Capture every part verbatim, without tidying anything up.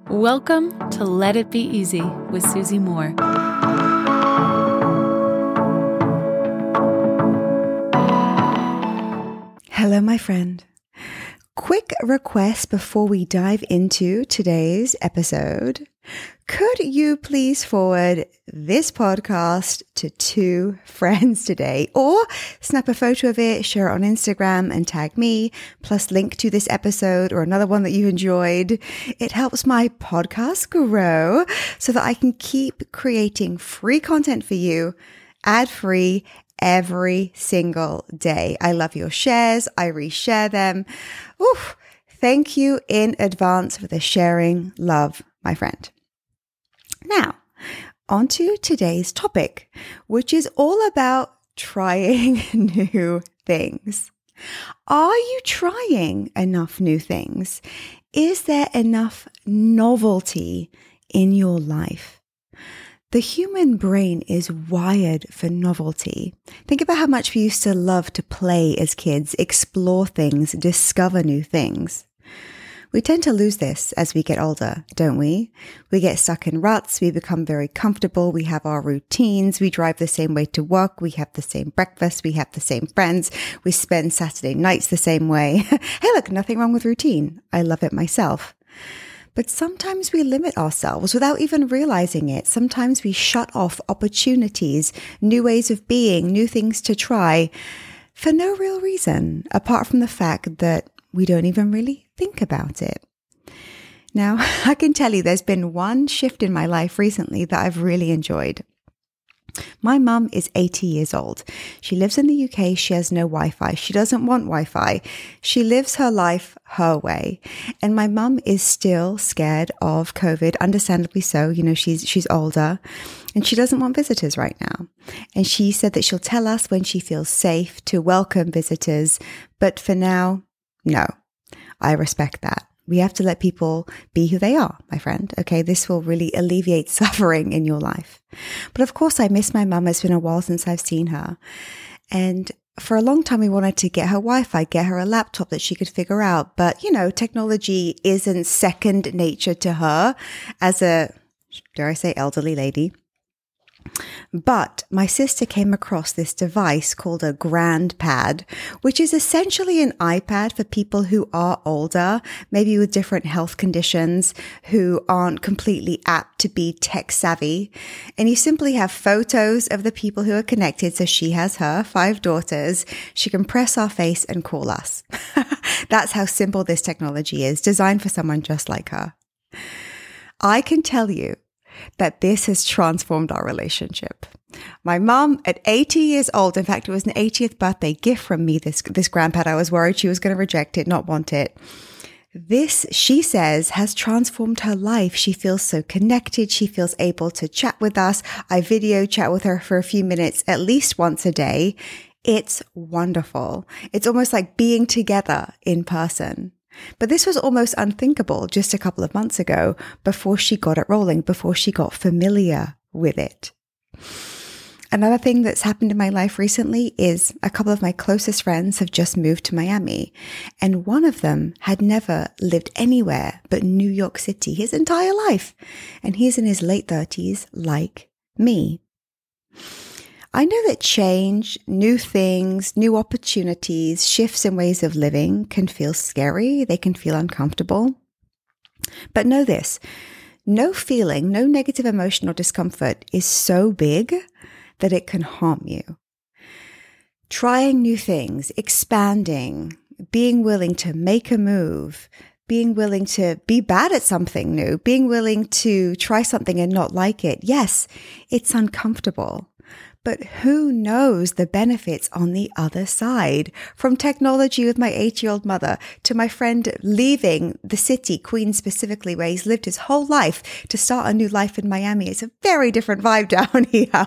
Welcome to Let It Be Easy with Susie Moore. Hello, my friend. Quick request before we dive into today's episode. Could you please forward this podcast to two friends today, or snap a photo of it, share it on Instagram and tag me, plus link to this episode or another one that you enjoyed. It helps my podcast grow so that I can keep creating free content for you, ad-free, every single day. I love your shares. I reshare them. Oof. Thank you in advance for the sharing love, my friend. Now, on to today's topic, which is all about trying new things. Are you trying enough new things? Is there enough novelty in your life? The human brain is wired for novelty. Think about how much we used to love to play as kids, explore things, discover new things. We tend to lose this as we get older, don't we? We get stuck in ruts, we become very comfortable, we have our routines, we drive the same way to work, we have the same breakfast, we have the same friends, we spend Saturday nights the same way. Hey, look, nothing wrong with routine. I love it myself. But sometimes we limit ourselves without even realizing it. Sometimes we shut off opportunities, new ways of being, new things to try for no real reason, apart from the fact that we don't even really think about it. Now, I can tell you there's been one shift in my life recently that I've really enjoyed. My mum is eighty years old. She lives in the U K. She has no Wi-Fi. She doesn't want Wi-Fi. She lives her life her way. And my mum is still scared of COVID, understandably so. You know, she's she's older and she doesn't want visitors right now. And she said that she'll tell us when she feels safe to welcome visitors. But for now, no, I respect that. We have to let people be who they are, my friend. Okay, this will really alleviate suffering in your life. But of course, I miss my mum. It's been a while since I've seen her. And for a long time, we wanted to get her Wi-Fi, get her a laptop that she could figure out. But, you know, technology isn't second nature to her as a, dare I say, elderly lady. But my sister came across this device called a GrandPad, which is essentially an iPad for people who are older, maybe with different health conditions, who aren't completely apt to be tech savvy. And you simply have photos of the people who are connected. So she has her five daughters. She can press our face and call us. That's how simple this technology is, designed for someone just like her. I can tell you that this has transformed our relationship. My mom at eighty years old, in fact, it was an eightieth birthday gift from me, this, this GrandPad. I was worried she was going to reject it, not want it. This, she says, has transformed her life. She feels so connected. She feels able to chat with us. I video chat with her for a few minutes, at least once a day. It's wonderful. It's almost like being together in person. But this was almost unthinkable just a couple of months ago, before she got it rolling, before she got familiar with it. Another thing that's happened in my life recently is a couple of my closest friends have just moved to Miami, and one of them had never lived anywhere but New York City his entire life, and he's in his late thirties like me. I know that change, new things, new opportunities, shifts in ways of living can feel scary. They can feel uncomfortable. But know this, no feeling, no negative emotion or discomfort is so big that it can harm you. Trying new things, expanding, being willing to make a move, being willing to be bad at something new, being willing to try something and not like it. Yes, it's uncomfortable. But who knows the benefits on the other side? From technology with my eight-year-old mother to my friend leaving the city, Queens specifically, where he's lived his whole life to start a new life in Miami. It's a very different vibe down here.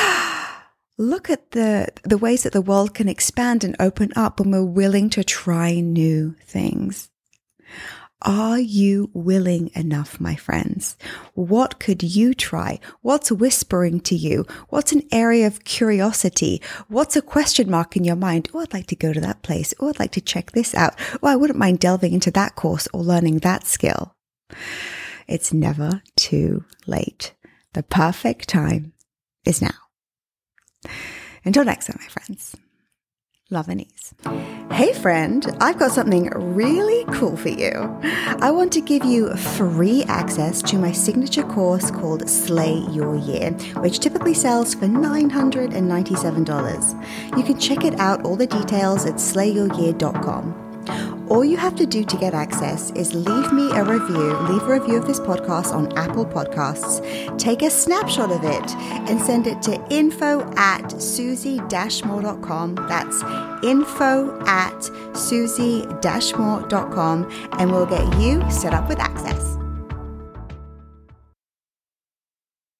Look at the, the ways that the world can expand and open up when we're willing to try new things. Are you willing enough, my friends? What could you try? What's whispering to you? What's an area of curiosity? What's a question mark in your mind? Oh, I'd like to go to that place. Oh, I'd like to check this out. Oh, I wouldn't mind delving into that course or learning that skill. It's never too late. The perfect time is now. Until next time, my friends. Love and ease. Hey friend, I've got something really cool for you. I want to give you free access to my signature course called Slay Your Year, which typically sells for nine hundred ninety-seven dollars. You can check it out, all the details at slay your year dot com. All you have to do to get access is leave me a review, leave a review of this podcast on Apple Podcasts, take a snapshot of it, and send it to info at susie dash moore dot com. That's info at susie dash moore dot com, and we'll get you set up with access.